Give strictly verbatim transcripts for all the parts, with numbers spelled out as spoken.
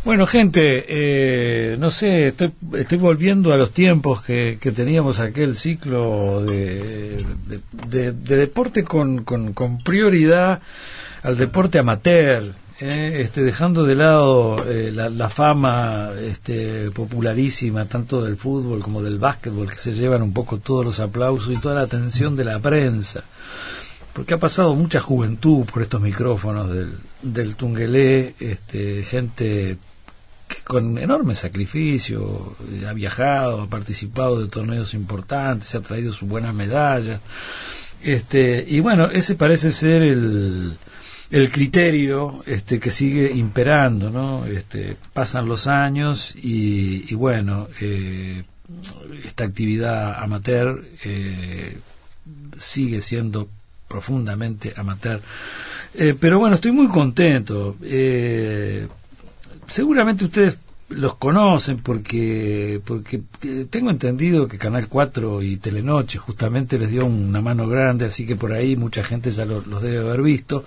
Bueno, gente, eh, no sé, estoy, estoy volviendo a los tiempos que, que teníamos aquel ciclo de, de, de, de deporte con, con, con prioridad al deporte amateur, eh, este, dejando de lado eh, la, la fama este, popularísima tanto del fútbol como del básquetbol, que se llevan un poco todos los aplausos y toda la atención de la prensa. Porque ha pasado mucha juventud por estos micrófonos del, del Tungelé, este, gente que con enorme sacrificio ha viajado, ha participado de torneos importantes, se ha traído sus buenas medallas, este, y bueno, ese parece ser el, el criterio este, que sigue imperando, ¿no? Este, pasan los años y, y bueno, eh, esta actividad amateur eh, sigue siendo profundamente amateur, eh, pero bueno, estoy muy contento. Eh, seguramente ustedes los conocen porque porque tengo entendido que Canal cuatro y Telenoche justamente les dio una mano grande, así que por ahí mucha gente ya lo, los debe haber visto.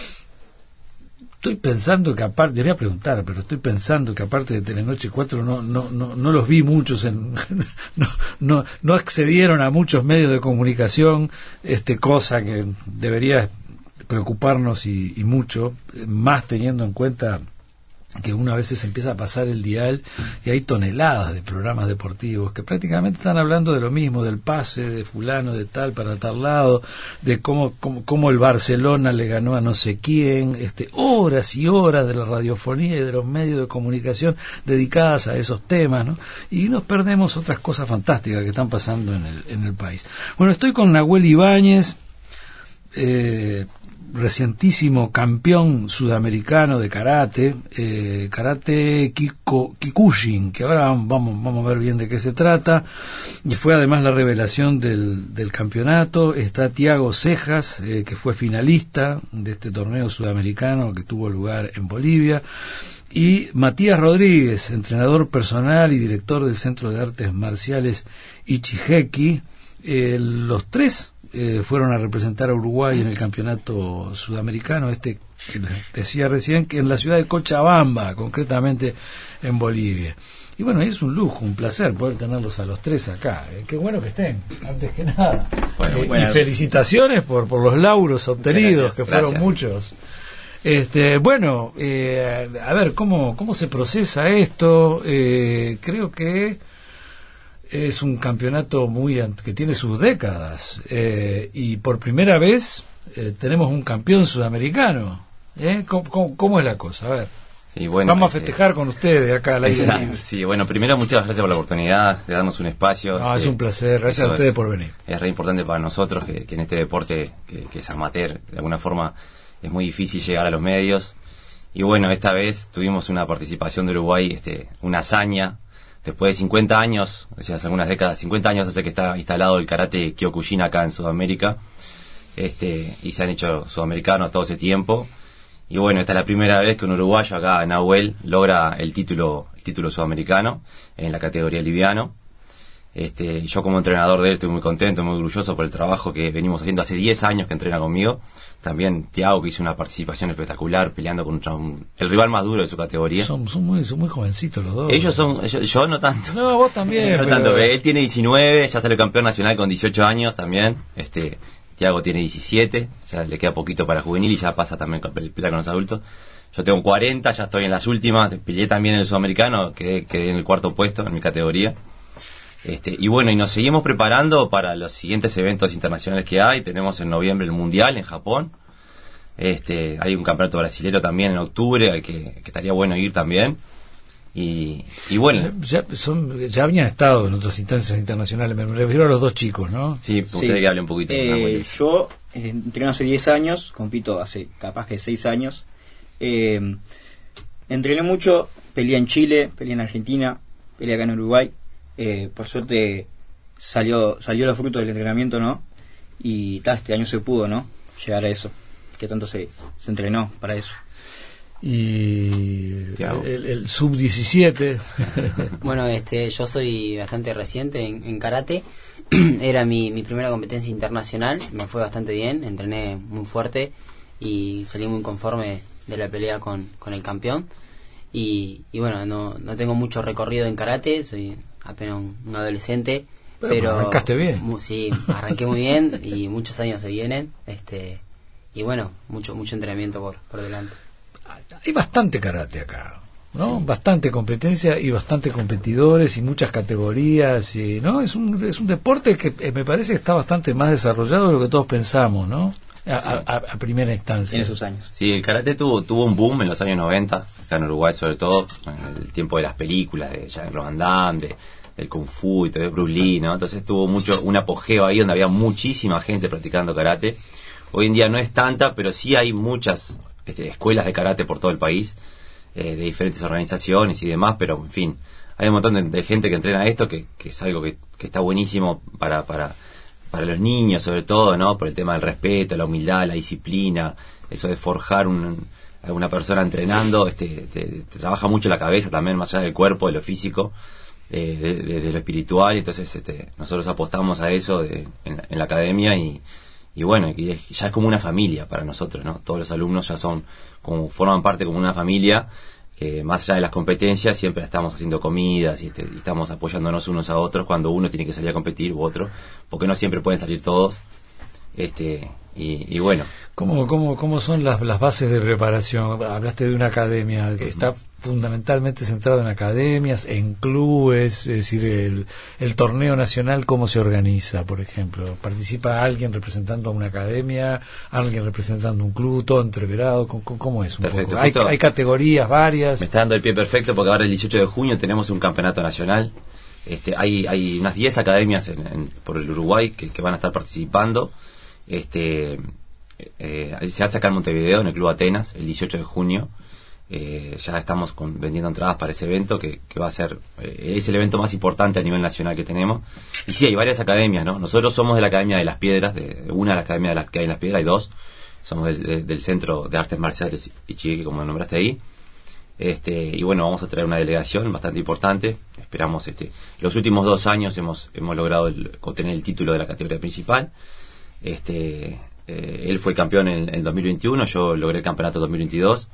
Estoy pensando que aparte, debería preguntar, pero estoy pensando que aparte de Telenoche cuatro no no no, no los vi muchos en no, no no accedieron a muchos medios de comunicación, este cosa que debería preocuparnos y, y mucho, más teniendo en cuenta que una vez se empieza a pasar el dial y hay toneladas de programas deportivos que prácticamente están hablando de lo mismo, del pase de fulano de tal para tal lado, de cómo, cómo, cómo el Barcelona le ganó a no sé quién, este, horas y horas de la radiofonía y de los medios de comunicación dedicadas a esos temas, ¿no? Y nos perdemos otras cosas fantásticas que están pasando en el, en el país. Bueno, estoy con Nahuel Ibáñez, eh, recientísimo campeón sudamericano de karate, eh, karate Kiko, Kikushin, que ahora vamos, vamos a ver bien de qué se trata, y fue además la revelación del, del campeonato. Está Tiago Cejas, eh, que fue finalista de este torneo sudamericano que tuvo lugar en Bolivia, y Matías Rodríguez, entrenador personal y director del Centro de Artes Marciales Ichiheki. Eh, los tres Eh, fueron a representar a Uruguay en el campeonato sudamericano, este que les decía recién, que en la ciudad de Cochabamba, concretamente en Bolivia. Y bueno, es un lujo, un placer poder tenerlos a los tres acá. Eh, qué bueno que estén, antes que nada. Bueno, eh, y felicitaciones por, por los lauros obtenidos, gracias, que fueron gracias. muchos. Este, bueno, eh, a ver, ¿cómo, cómo se procesa esto? Eh, creo que es un campeonato muy que tiene sus décadas, eh, y por primera vez eh, tenemos un campeón sudamericano. ¿eh? ¿Cómo, cómo, cómo es la cosa? A ver, sí, bueno, vamos a festejar eh, con ustedes acá al aire libre. Sí, bueno, primero muchas gracias por la oportunidad de darnos un espacio. No, este, es un placer, gracias a ustedes es, por venir. Es re importante para nosotros que, que en este deporte que, que es amateur, de alguna forma es muy difícil llegar a los medios. Y bueno, esta vez tuvimos una participación de Uruguay, este, una hazaña. Después de cincuenta años, o sea, hace algunas décadas, cincuenta años hace que está instalado el karate Kyokushin acá en Sudamérica, este, y se han hecho sudamericanos todo ese tiempo. Y bueno, esta es la primera vez que un uruguayo acá, Nahuel, logra el título, el título sudamericano en la categoría liviano. Este, yo como entrenador de él estoy muy contento, muy orgulloso por el trabajo que venimos haciendo hace diez años que entrena conmigo. También Tiago, que hizo una participación espectacular peleando contra un, el rival más duro de su categoría. Son, son, muy, son muy jovencitos los dos. Ellos son, yo, yo no tanto. No, vos también. Yo no pero... tanto. Él tiene diecinueve, ya salió campeón nacional con dieciocho años también. Este, Tiago tiene diecisiete, ya le queda poquito para juvenil y ya pasa también con pelea con los adultos. Yo tengo cuarenta, ya estoy en las últimas. Peleé también en el sudamericano, quedé, quedé en el cuarto puesto en mi categoría. Este, y bueno, y nos seguimos preparando para los siguientes eventos internacionales que hay. Tenemos en noviembre el Mundial en Japón. Este, hay un campeonato brasileño también en octubre al que, que estaría bueno ir también. Y, y bueno, ya, son, ya habían estado en otras instancias internacionales. Me refiero a los dos chicos, ¿no? Sí, usted sí. Que hable un poquito. Eh, yo eh, entreno hace diez años, compito hace capaz que seis años. Eh, entrené mucho, peleé en Chile, peleé en Argentina, peleé acá en Uruguay. Eh, por suerte salió salió los frutos del entrenamiento, ¿no? Y ta, este año se pudo, ¿no? Llegar a eso, que tanto se, se entrenó para eso. Y el, el sub diecisiete. Bueno, este, yo soy bastante reciente en, en karate. Era mi, mi primera competencia internacional, me fue bastante bien, entrené muy fuerte y salí muy conforme de la pelea con, con el campeón. y, y bueno, no, no tengo mucho recorrido en karate, soy apenas un, un adolescente. Pero, pero arrancaste bien. Mu, sí, arranqué muy bien y muchos años se vienen, este y bueno, mucho mucho entrenamiento por, por delante. Hay bastante karate acá, ¿no? Sí. Bastante competencia y bastante competidores y muchas categorías, y no es un es un deporte que eh, me parece que está bastante más desarrollado de lo que todos pensamos, ¿no? A, Sí. a, a primera instancia. En esos años. Sí, el karate tuvo, tuvo un boom en los años noventa, acá en Uruguay sobre todo, en el tiempo de las películas, de Jean-Claude Van Damme, de, del Kung Fu y todo, de Bruce Lee, ¿no? Entonces tuvo mucho, un apogeo ahí donde había muchísima gente practicando karate. Hoy en día no es tanta, pero sí hay muchas este, escuelas de karate por todo el país, eh, de diferentes organizaciones y demás, pero en fin, hay un montón de, de gente que entrena esto, que, que es algo que, que está buenísimo para... para para los niños sobre todo, ¿no? Por el tema del respeto, la humildad, la disciplina, eso de forjar un, a una persona entrenando, este, te, te trabaja mucho la cabeza también, más allá del cuerpo, de lo físico, eh, de, de, de lo espiritual. Entonces este, nosotros apostamos a eso de, en, en la academia y, y bueno, y es, ya es como una familia para nosotros, ¿no? Todos los alumnos ya son, como forman parte como una familia, que más allá de las competencias siempre estamos haciendo comidas y, este, y estamos apoyándonos unos a otros cuando uno tiene que salir a competir u otro, porque no siempre pueden salir todos, este y, y bueno. ¿Cómo, cómo, ¿Cómo son las, las bases de preparación? Hablaste de una academia que está fundamentalmente centrada en academias, en clubes, es decir, el, el torneo nacional, ¿cómo se organiza, por ejemplo? ¿Participa alguien representando a una academia, alguien representando un club, todo entreverado? ¿Cómo, cómo es un Perfecto, poco? ¿Hay, justo ¿Hay categorías varias? Me está dando el pie perfecto porque ahora el dieciocho de junio tenemos un campeonato nacional. Este, hay, hay unas diez academias en, en, por el Uruguay que, que van a estar participando. Este, eh, se hace acá en Montevideo, en el Club Atenas, el dieciocho de junio. Eh, ya estamos con, vendiendo entradas para ese evento que, que va a ser, eh, es el evento más importante a nivel nacional que tenemos. Y sí, hay varias academias, ¿no? Nosotros somos de la Academia de las Piedras, de, de una de las academias de las que hay en las Piedras, hay dos. Somos del, de, del Centro de Artes Marciales Ichigue, como nombraste ahí. Este, y bueno, vamos a traer una delegación bastante importante. Esperamos, este, los últimos dos años hemos, hemos logrado el, obtener el título de la categoría principal. Este, eh, él fue campeón en el dos mil veintiuno, yo logré el campeonato dos mil veintidós.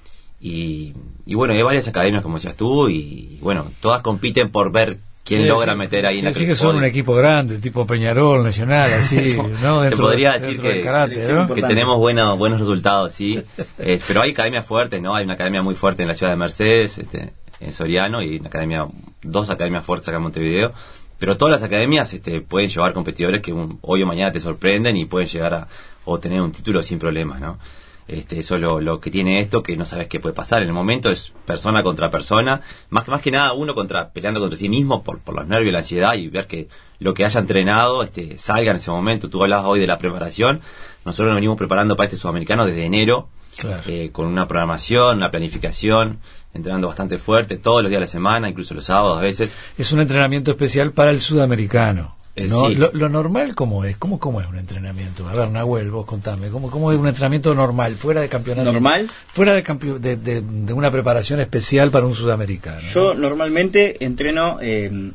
Y, y bueno, hay varias academias, como decías tú, y, y bueno, todas compiten por ver quién Sí, logra sí, meter ahí sí, en la sí que son un equipo grande, tipo Peñarol, Nacional, así, ¿no? Se Dentro podría de- decir dentro del que, karate, ¿no? que tenemos buenos buenos resultados, sí. Eh, pero hay academias fuertes, ¿no? Hay una academia muy fuerte en la ciudad de Mercedes, este, en Soriano, y una academia, dos academias fuertes acá en Montevideo. Pero todas las academias este, pueden llevar competidores que un, hoy o mañana te sorprenden y pueden llegar a obtener un título sin problemas, ¿no? Este, eso es lo, lo que tiene esto, que no sabes qué puede pasar. En el momento es persona contra persona, más que más que nada uno contra peleando contra sí mismo por, por los nervios, la ansiedad, y ver que lo que haya entrenado este, salga en ese momento. Tú hablabas hoy de la preparación, nosotros nos venimos preparando para este sudamericano desde enero, Claro. eh, con una programación, una planificación, entrenando bastante fuerte todos los días de la semana, incluso los sábados a veces. Es un entrenamiento especial para el sudamericano. Eh, ¿No? sí. Lo, lo normal, ¿cómo es? ¿Cómo, ¿Cómo es un entrenamiento? A ver, Nahuel, vos contame, ¿cómo, cómo es un entrenamiento normal, fuera de campeonato? ¿Normal? Fuera de, campe- de, de, de una preparación especial para un sudamericano. Yo normalmente entreno eh,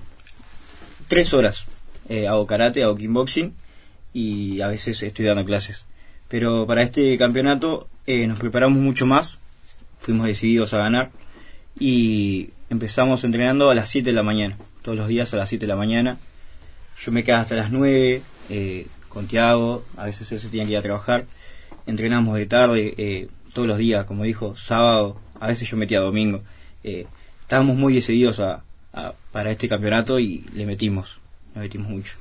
tres horas. Eh, hago karate, hago kickboxing y a veces estoy dando clases. Pero para este campeonato eh, nos preparamos mucho más. Fuimos decididos a ganar y empezamos entrenando a las siete de la mañana. Todos los días a las siete de la mañana. Yo me quedo hasta las nueve eh, con Tiago. A veces él se tiene que ir a trabajar. Entrenamos de tarde eh, todos los días, como dijo, sábado. A veces yo metía domingo. Eh, estábamos muy decididos a, a, para este campeonato y le metimos. Le metimos mucho.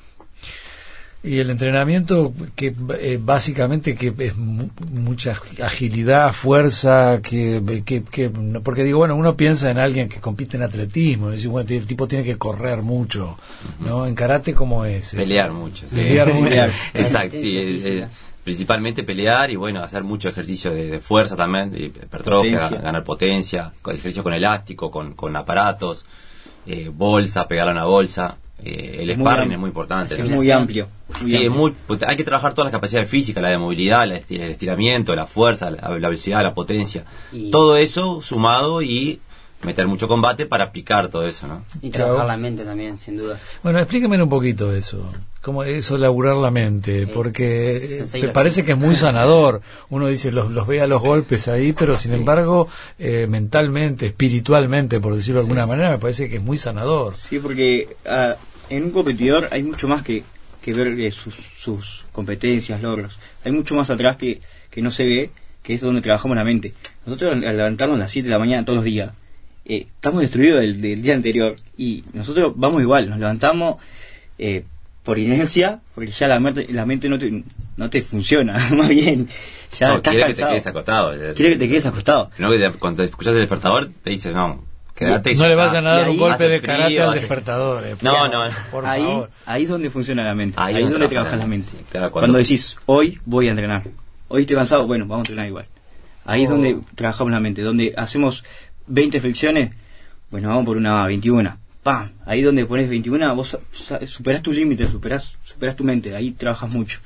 Y el entrenamiento, que eh, básicamente que es mu- mucha agilidad, fuerza, que, que, que porque digo, bueno, uno piensa en alguien que compite en atletismo, dice, bueno, el tipo tiene que correr mucho, ¿no? En karate, ¿cómo es? Pelear mucho. Sí. Pelear mucho. Exacto, sí. Sí, eh, sí. eh, principalmente pelear y bueno, hacer mucho ejercicio de, de fuerza también, de hipertrofia, Potencia. ganar potencia, con ejercicio con elástico, con, con aparatos, eh, bolsa, pegar a una bolsa. Eh, el Muy sparring am- es muy importante. Es ¿no? muy amplio. Muy Sí, amplio. muy, pues, hay que trabajar todas las capacidades físicas, la de movilidad, la de estiramiento, la fuerza, la, la velocidad, la potencia. Y- Todo eso sumado y meter mucho combate para aplicar todo eso, ¿no? Y trabajar la mente también, sin duda. Bueno, explíqueme un poquito eso. ¿Cómo eso, laburar la mente? Porque eh, me parece que es muy sanador. Uno dice, los, los ve a los golpes ahí, pero sin sí. embargo, eh, mentalmente, espiritualmente, por decirlo de alguna sí. manera, me parece que es muy sanador. Sí, porque uh, en un competidor hay mucho más que, que ver eh, sus, sus competencias, logros. Hay mucho más atrás que, que no se ve, que es donde trabajamos la mente. Nosotros al levantarnos a las siete de la mañana todos los días, eh, estamos destruidos del, del día anterior, y nosotros vamos igual, nos levantamos eh, por inercia, porque ya la mente, la mente no te, no te funciona, más bien, ya no, estás quiere cansado. que te quedes acostado. Quiere que te quedes acostado. No, que te, cuando escuchas el despertador te dice, no, quédate. No le vayan a dar un golpe de frío, karate al hace... despertador. Eh, no, no, por ahí, favor. Ahí es donde funciona la mente, ahí, ahí es donde trabaja trabajas la mente. Sí, claro, cuando... cuando decís, hoy voy a entrenar, hoy estoy cansado, bueno, vamos a entrenar igual. Ahí oh. es donde trabajamos la mente, donde hacemos veinte flexiones, bueno, vamos por una veintiuno. ¡Pam! Ahí donde pones veintiuno, vos superás tus límites, superás, superás tu mente, ahí trabajas mucho.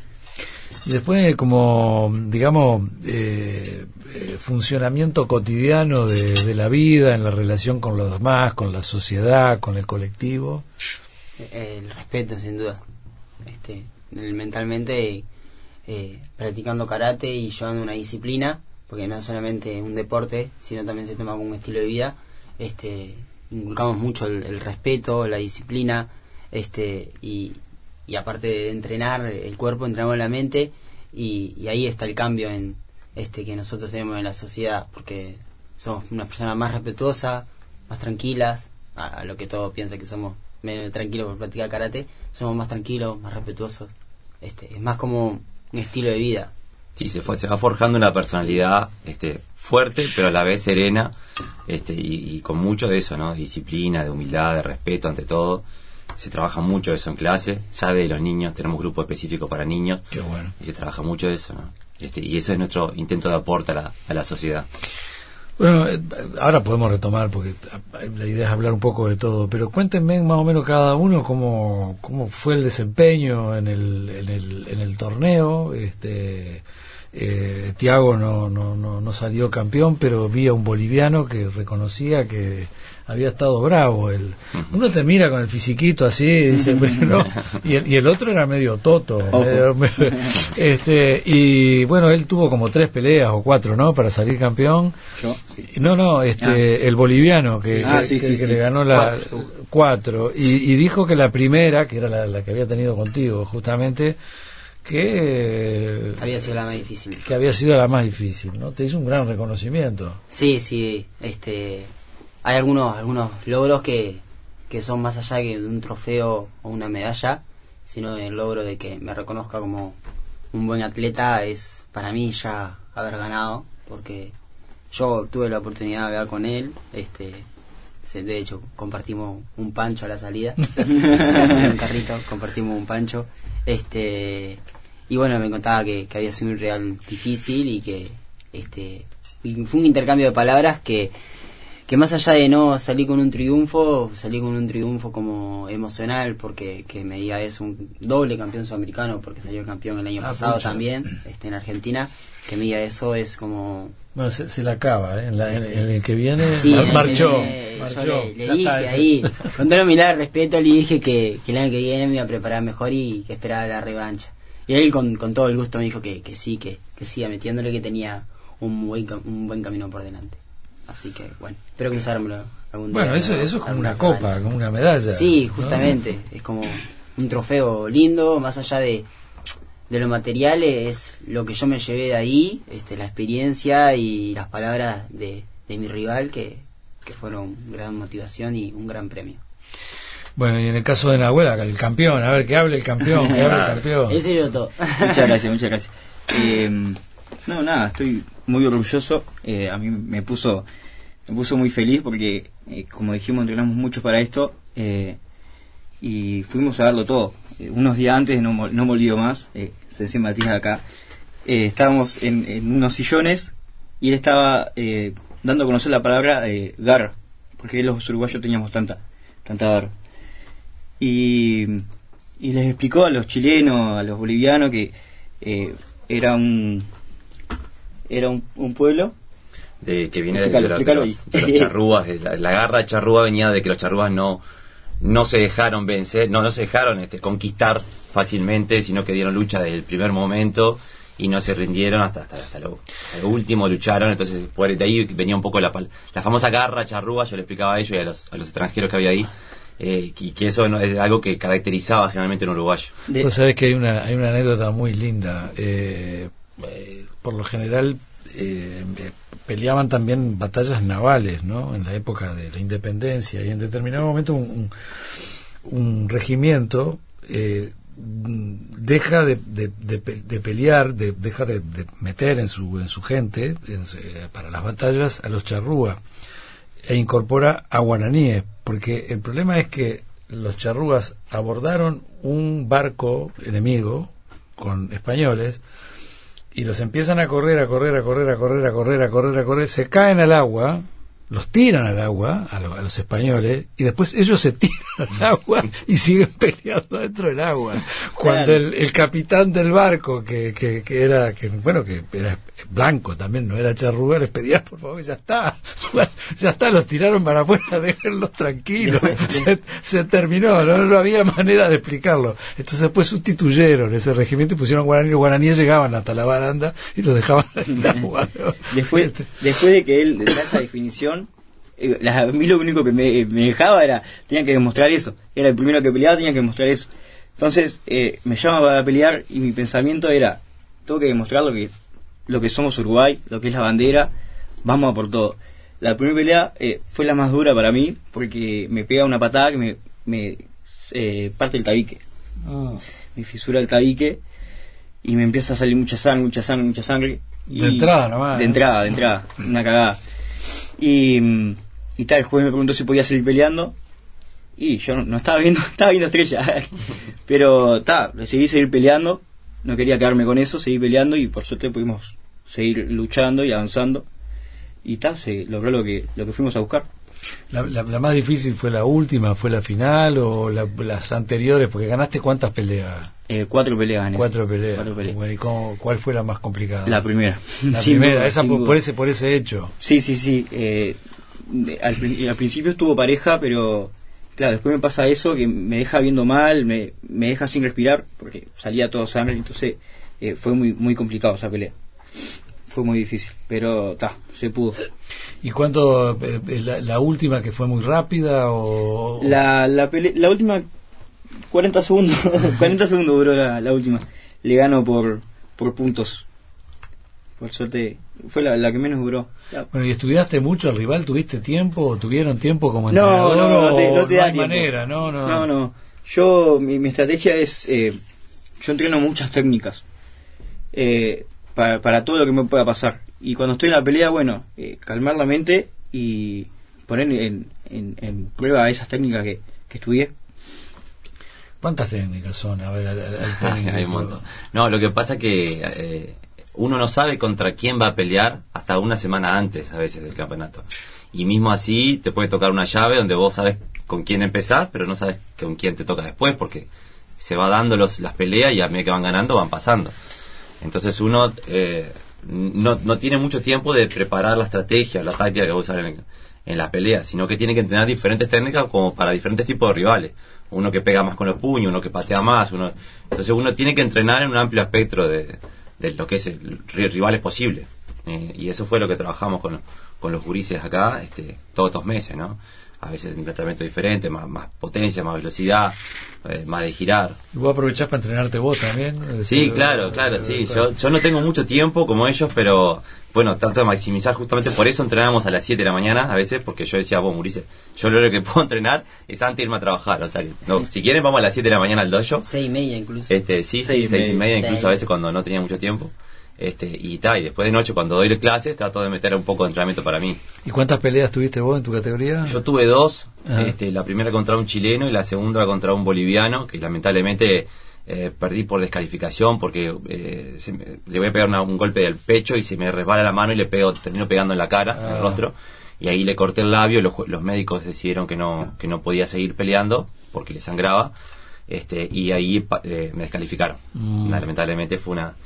Y después, como, digamos, eh, eh, funcionamiento cotidiano de, de la vida, en la relación con los demás, con la sociedad, con el colectivo. El respeto, sin duda. Este, mentalmente, eh, practicando karate y llevando una disciplina, porque no es solamente un deporte, sino también se toma como un estilo de vida. Este, inculcamos mucho el, el respeto, la disciplina, este, y, y aparte de entrenar el cuerpo, entrenamos la mente, y, y ahí está el cambio en este que nosotros tenemos en la sociedad, porque somos unas personas más respetuosas, más tranquilas, a, a lo que todos piensan que somos medio tranquilos por practicar karate, somos más tranquilos, más respetuosos, este, es más como un estilo de vida. Sí, se fue, se va forjando una personalidad este fuerte, pero a la vez serena, este y, y con mucho de eso, ¿no? Disciplina, de humildad, de respeto ante todo. Se trabaja mucho eso en clase, ya de los niños, tenemos grupo específico para niños. Qué bueno. Y se trabaja mucho de eso, ¿no? Este, y eso es nuestro intento de aporte a la, a la sociedad. Bueno, ahora podemos retomar, porque la idea es hablar un poco de todo, pero cuéntenme más o menos cada uno cómo, cómo fue el desempeño en el, en el, en el torneo. Este, eh, Tiago no, no, no, no salió campeón, pero vi a un boliviano que reconocía que había estado bravo. El, uno te mira con el fisiquito así y dice, bueno, y, el, y el otro era medio toto. Medio, medio, este, y bueno, él tuvo como tres peleas o cuatro, ¿no? Para salir campeón. Yo, sí. No, no, este, ah. el boliviano que, ah, que, sí, que, sí, que sí. le ganó la cuatro, cuatro y, y dijo que la primera, que era la, la que había tenido contigo, justamente, que había sido la más difícil. Que había sido la más difícil, ¿no? Te hizo un gran reconocimiento. Sí, sí, este, hay algunos algunos logros que, que son más allá que de un trofeo o una medalla, sino el logro de que me reconozca como un buen atleta es para mí ya haber ganado, porque yo tuve la oportunidad de hablar con él, este, de hecho compartimos un pancho a la salida, en un carrito compartimos un pancho, este, y bueno, me contaba que, que había sido un real difícil y que este fue un intercambio de palabras que que más allá de no salir con un triunfo, salí con un triunfo como emocional, porque que me diga es un doble campeón sudamericano, porque salió campeón el año ah, pasado pucha. también, este, en Argentina, que me diga eso es como... Bueno, se, se la acaba, ¿eh? En, la, en, en el que viene sí, marchó. Viene, marchó. Yo le, le dije ahí, con toda humildad, respeto, le dije que, que el año que viene me iba a preparar mejor y que esperaba la revancha. Y él con, con todo el gusto me dijo que, que sí, que, que siga metiéndole, que tenía un buen, un buen camino por delante. Así que, bueno, espero que nos armemos algún día. Bueno, eso, eso es como una copa, como una medalla. Sí, justamente, ¿no? Es como un trofeo lindo, más allá de, de lo material, es lo que yo me llevé de ahí, este, la experiencia y las palabras de, de mi rival, que, que fueron gran motivación y un gran premio. Bueno, y en el caso de Nahuel, el campeón, a ver, que hable el campeón, que hable el campeón. Ese era todo. Muchas gracias, muchas gracias. Eh, no, nada, estoy muy orgulloso, eh, a mí me puso... Me puso muy feliz porque, eh, como dijimos, entrenamos mucho para esto eh, y fuimos a darlo todo. Eh, unos días antes, no, no me olvido más, eh, se decía Matías acá, eh, estábamos en, en unos sillones y él estaba eh, dando a conocer la palabra eh, garra, porque los uruguayos teníamos tanta, tanta garra. Y, y les explicó a los chilenos, a los bolivianos, que eh, era un, era un, un pueblo de que viene de, Explícalo, de, los- explícalo de los, de los charrúas. de La, la garra charrúa venía de que los charrúas no no se dejaron vencer, no no se dejaron este, conquistar fácilmente, sino que dieron lucha desde el primer momento y no se rindieron hasta hasta, hasta, lo, hasta lo último, lucharon. Entonces por de ahí venía un poco la pal- la famosa garra charrúa. Yo le explicaba a ellos y a los, a los extranjeros que había ahí, eh, y que eso no, es algo que caracterizaba generalmente a un uruguayo. De- Vos sabés que hay una, hay una anécdota muy linda. Eh, eh, por lo general eh, eh, peleaban también batallas navales, ¿no? En la época de la independencia, y en determinado momento un, un, un regimiento eh, deja de, de, de, pe- de pelear, de, deja de, de meter en su, en su gente en, eh, para las batallas a los charrúas, e incorpora a guaraníes, porque el problema es que los charrúas abordaron un barco enemigo con españoles y los empiezan a correr, a correr, a correr, a correr, a correr, a correr, a correr, se caen al agua, los tiran al agua, a, lo- a los españoles, y después ellos se tiran al agua y siguen peleando dentro del agua. Cuando Claro. el, el capitán del barco, que, que, que era, que bueno, que era blanco también, no era charrúa, les pedía por favor, ya está, ya está, los tiraron para afuera, déjenlos tranquilos, se, se terminó, no, no había manera de explicarlo. Entonces después sustituyeron ese regimiento y pusieron guaraníes, los guaraníes llegaban hasta la baranda y los dejaban en el agua, ¿no? Después, Este, después de que él da esa definición, eh, la- a mí lo único que me, me dejaba era, tenían que demostrar eso. Era el primero que peleaba, tenía que demostrar eso. Entonces, eh, me llama para pelear y mi pensamiento era, tengo que demostrar lo que, lo que somos Uruguay, lo que es la bandera, vamos a por todo. La primera pelea eh, fue la más dura para mí porque me pega una patada que me, me eh, parte el tabique. Me fisura el tabique y me empieza a salir mucha sangre, mucha sangre, mucha sangre. Y De entrada nomás, De ¿eh? entrada, de entrada, una cagada. Y, mm, y tal, el juez me preguntó si podía seguir peleando. Y yo no, no estaba viendo, estaba viendo estrella. Pero ta, decidí seguir peleando. No quería quedarme con eso, seguí peleando y por suerte pudimos seguir luchando y avanzando. Y ta, se logró lo que, lo que fuimos a buscar. La, la, la más difícil fue la última, fue la final o la- las anteriores, porque ganaste cuántas peleas. Eh, cuatro peleas gané. Cuatro peleas. Cuatro peleas. Bueno, ¿y cómo- cuál fue la más complicada? La primera. La Sin primera, duda, esa sin por, duda. por ese por ese hecho. Sí, sí, sí. Eh, de- al, pri- al principio estuvo pareja, pero claro, después me pasa eso que me deja viendo mal, me, me deja sin respirar, porque salía todo sangre, entonces eh, fue muy muy complicado esa pelea. Fue muy difícil, pero ta, se pudo. ¿Y cuánto eh, eh, la, la última que fue muy rápida o La, la, pele- la última, cuarenta segundos, cuarenta segundos duró la, la última. Le gano por, por puntos. Por suerte, fue la, la que menos duró. La- Bueno, ¿y estudiaste mucho al rival? ¿Tuviste tiempo o tuvieron tiempo como No, entrenador? no, no, no te, no te o da hay tiempo. manera, no, no. No, no. Yo, mi, mi estrategia es, eh, yo entreno muchas técnicas eh, para, para todo lo que me pueda pasar. Y cuando estoy en la pelea, bueno, eh, calmar la mente y poner en, en, en prueba esas técnicas que, que estudié. ¿Cuántas técnicas son? A ver, al- al- al técnico. Hay un montón. No, lo que pasa que eh, uno no sabe contra quién va a pelear hasta una semana antes a veces del campeonato. Y mismo así te puede tocar una llave donde vos sabes con quién empezar, pero no sabes con quién te toca después, porque se va dando los, las peleas y a medida que van ganando van pasando. Entonces uno eh, no, no tiene mucho tiempo de preparar la estrategia, la táctica que va a usar en, en la pelea, sino que tiene que entrenar diferentes técnicas como para diferentes tipos de rivales. Uno que pega más con los puños, uno que patea más, uno entonces uno tiene que entrenar en un amplio espectro de, de lo que es el ri- rivales posible. Eh, y eso fue lo que trabajamos con, con los gurises acá este, todos estos meses, ¿no? A veces un tratamiento diferente, más, más potencia, más velocidad, eh, más de girar. ¿Y vos aprovechás para entrenarte vos también? Es Sí, decir, claro, eh, claro, eh, sí. claro. Yo, yo no tengo mucho tiempo como ellos, pero bueno, trato de maximizar. Justamente por eso entrenábamos a las siete de la mañana a veces, porque yo decía, vos, Murice, yo lo único que puedo entrenar es antes de irme a trabajar. O sea, que, no, si quieren vamos a las siete de la mañana al dojo. Seis y media incluso. Este, sí, sí, Seis y seis y media. media, incluso Seis. a veces cuando no tenía mucho tiempo. Este, y tal, y después de noche cuando doy clases trato de meter un poco de entrenamiento para mí. ¿Y cuántas peleas tuviste vos en tu categoría? Yo tuve dos, Ajá. este, la primera contra un chileno y la segunda contra un boliviano, que lamentablemente eh, perdí por descalificación porque eh, se me- le voy a pegar una- un golpe del pecho y se me resbala la mano y le pego, termino pegando en la cara, en Ah. el rostro, y ahí le corté el labio. Los, ju- los médicos decidieron que no, que no podía seguir peleando porque le sangraba, este, y ahí pa- eh, me descalificaron. Mm. Lamentablemente fue una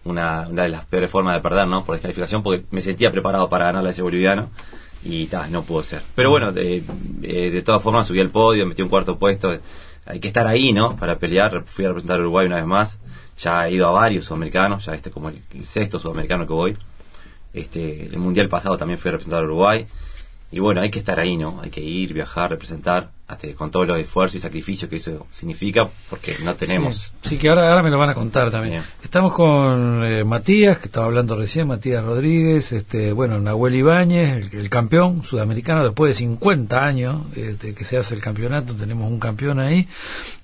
una, una de las peores formas de perder, ¿no? Por descalificación, porque me sentía preparado para ganarle a ese boliviano y ta, no pudo ser. Pero bueno, de, de, de todas formas subí al podio, metí un cuarto puesto. Hay que estar ahí, ¿no? Para pelear. Fui a representar a Uruguay una vez más. Ya he ido a varios sudamericanos, ya este como el, el sexto sudamericano que voy. Este, el mundial pasado también fui a representar a Uruguay. Y bueno, hay que estar ahí, ¿no? Hay que ir, viajar, representar, hasta con todos los esfuerzos y sacrificios que eso significa, porque no tenemos. Sí, sí, que ahora, ahora me lo van a contar también. Bien. Estamos con eh, Matías, que estaba hablando recién, Matías Rodríguez, este, bueno, Nahuel Ibáñez, el, el campeón sudamericano después de cincuenta años eh, de que se hace el campeonato, tenemos un campeón ahí.